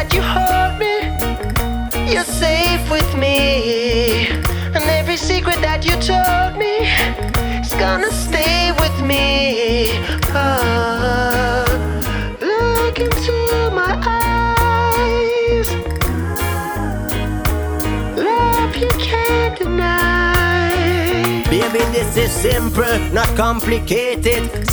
that you hold me, you're safe with me. And every secret that you told me is gonna stay with me. Oh, look into my eyes, love you can't deny. Baby, this is simple, not complicated.